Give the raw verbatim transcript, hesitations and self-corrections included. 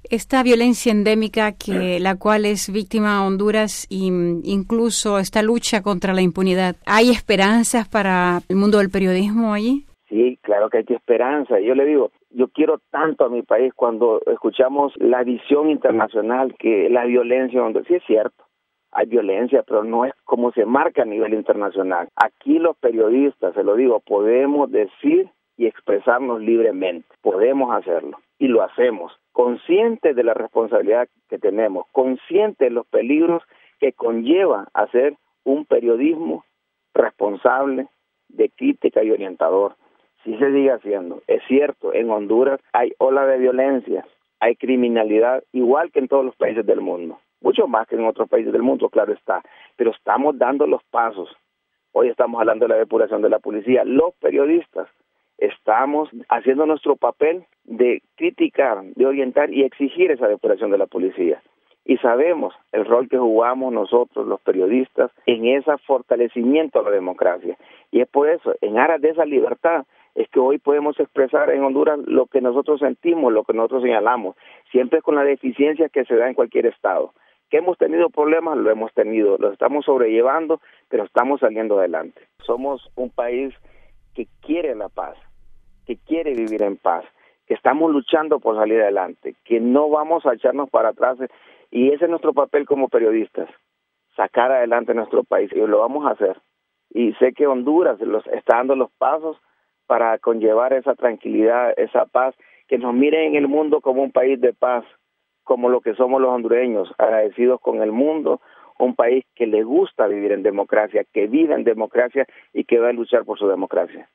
esta violencia endémica que la cual es víctima Honduras e incluso esta lucha contra la impunidad, ¿hay esperanzas para el mundo del periodismo allí? Sí, claro que hay esperanza. Yo le digo, yo quiero tanto a mi país cuando escuchamos la visión internacional que la violencia en Honduras, sí es cierto, hay violencia, pero no es como se marca a nivel internacional. Aquí los periodistas, se lo digo, podemos decir y expresarnos libremente, podemos hacerlo y lo hacemos, conscientes de la responsabilidad que tenemos, conscientes de los peligros que conlleva hacer un periodismo responsable, de crítica y orientador. Si se sigue haciendo, es cierto, en Honduras hay ola de violencia, hay criminalidad, igual que en todos los países del mundo, mucho más que en otros países del mundo, claro está, pero estamos dando los pasos. Hoy estamos hablando de la depuración de la policía. Los periodistas estamos haciendo nuestro papel de criticar, de orientar y exigir esa depuración de la policía. Y sabemos el rol que jugamos nosotros, los periodistas, en ese fortalecimiento de la democracia. Y es por eso, en aras de esa libertad, es que hoy podemos expresar en Honduras lo que nosotros sentimos, lo que nosotros señalamos, siempre con la deficiencia que se da en cualquier estado. Que hemos tenido problemas, lo hemos tenido, lo estamos sobrellevando, pero estamos saliendo adelante. Somos un país que quiere la paz, que quiere vivir en paz, que estamos luchando por salir adelante, que no vamos a echarnos para atrás, y ese es nuestro papel como periodistas, sacar adelante nuestro país, y lo vamos a hacer. Y sé que Honduras los está dando los pasos para conllevar esa tranquilidad, esa paz, que nos miren en el mundo como un país de paz, como lo que somos los hondureños, agradecidos con el mundo, un país que le gusta vivir en democracia, que vive en democracia y que va a luchar por su democracia.